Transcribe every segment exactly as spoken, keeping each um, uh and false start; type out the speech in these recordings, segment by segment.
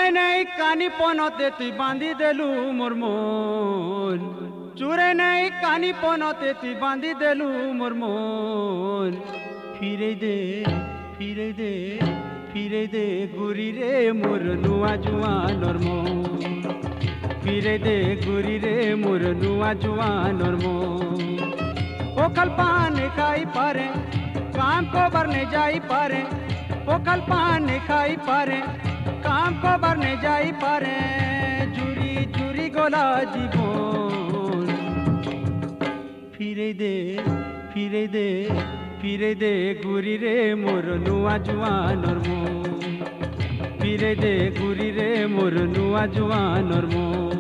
चुरे नहीं कानी पनते तुई बांधी देलु मोर मन चुरे नहीं कानी पनते तुई बांधी देलु मोर मन फिरे दे फिरे दे फिरे दे गुरी रे मोर नुआ जुआनर मन फिरे दे गुरी रे मोर नुआ जुआनर मन पोखल पान खाई पारे काम को बरने जाई पारे पोखल पान खाई पारे काम को बरने जाई पारे जुरी जुरी गोला जीवन फिरे दे फिरे दे फिरे दे गुरी रे मोर नुआ जुआनर मन फिरे दे गुरी रे मोर नुआ जुआनर मन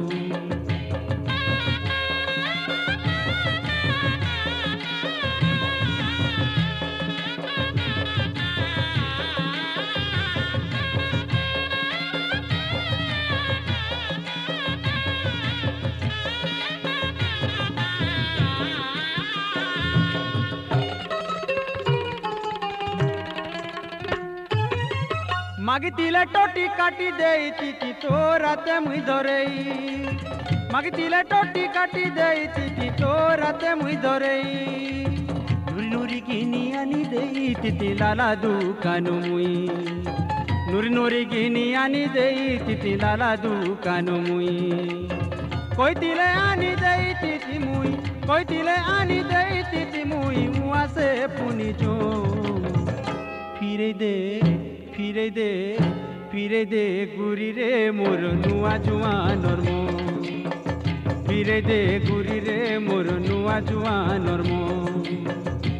मागितिले टोटी काटी देती ती तोराते मुई धरेई मागितिले टोटी काटी देती ती तोराते मुई धरेई नुरी नुरी गिनी आनी देती ती लाला दुकानु मुई नुरी नुरी गिनी आनी देती ती लाला दुकानु मुई कोई तिले आनी देती ती मुई कोई तिले आनी देती ती मुई मुआ से पुनी जो फिरे दे फिरे दे फिरे दे गुरी रे मोर नुआ जुआनर मन फिरे दे गुरी रे मोर नुआ जुआनर मन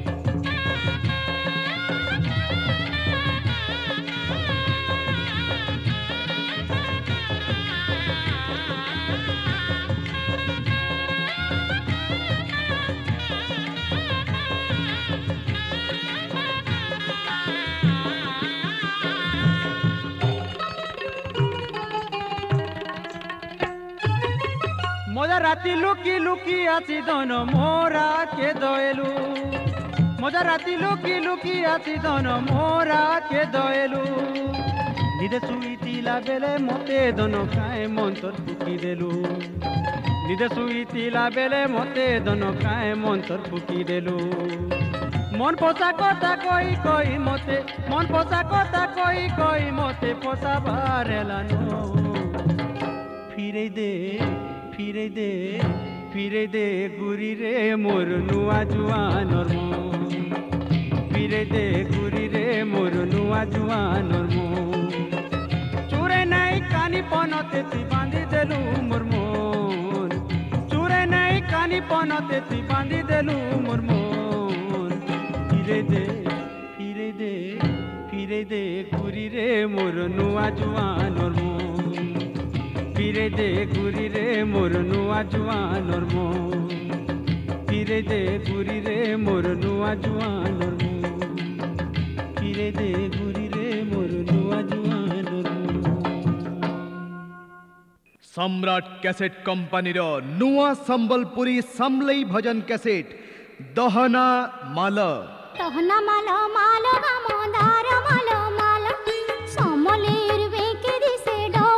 मजा राती लुकी लुकी आसी दोनों मोरा के दोएलू मजा राती लुकी लुकी आसी दोनों मोरा के दोएलू निदे सुई तिला बेले मोते दोनों काए मंतर फुकी देलू निदे सुई तिला बेले मोते दोनों काए मंतर फुकी देलू मन पोसा कोता कोई कोई मोते मन पोसा कोता कोई कोई मोते पोसा बारेला नो फिरे दे फिरे दे फिरे दे गुरी रे मोर नुआ जुआनर मन फिरे दे गुरी रे मोर नुआ जुआनर मन चुरे नहीं कानी पनते तुई बांधी देलु मोर मन चुरे नहीं कानी पनते तुई बांधी देलु मोर मन फिरे दे फिरे दे फिरे दे गुरी रे मोर नुआ जुआनर मन फिरे दे गुरी रे मोर नुआ जुआनर मन फिरे दे गुरी रे मोर नुआ जुआनर मन फिरे दे गुरी रे मोर नुआ जुआनर मन सम्राट कैसेट कंपनी रो नुआ संबलपुरी समलई भजन कैसेट दहना माल दहना माल माल गामदार माल माल समलेर वेके दिसे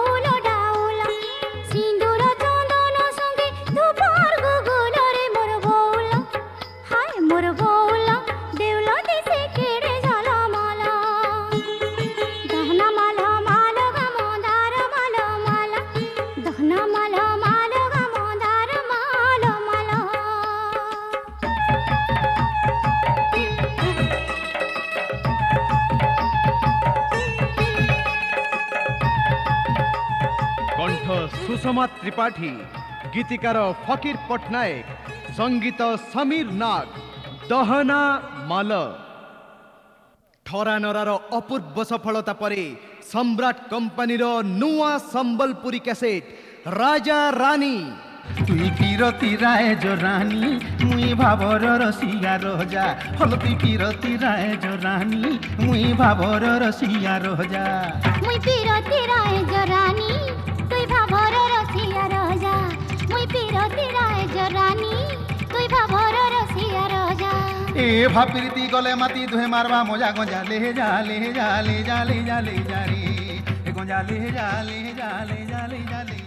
सुषमा त्रिपाठी गीतिकार फकीर पटनायक संगीत समीर नाग दहना माल ठरा नरार अपूर्व सफलता परे सम्राट कंपनी रो नुआ संबलपुरी कैसेट राजा रानी तुई किरती राय जो रानी मुई भावर रसिया रोजा हल तुई किरती राय जो रानी मुई भावर रसिया रोजा मुई किरती राय जो रानी तुई भावर रसिया रोजा मुई किरती राय जो रानी तुई भावर रसिया रोजा ए भापीती गले माती दुहे मारवा मजा गंजा ले जा ले जा ले जा ले जा ले जा रे जाले जाले जाले जाले जाले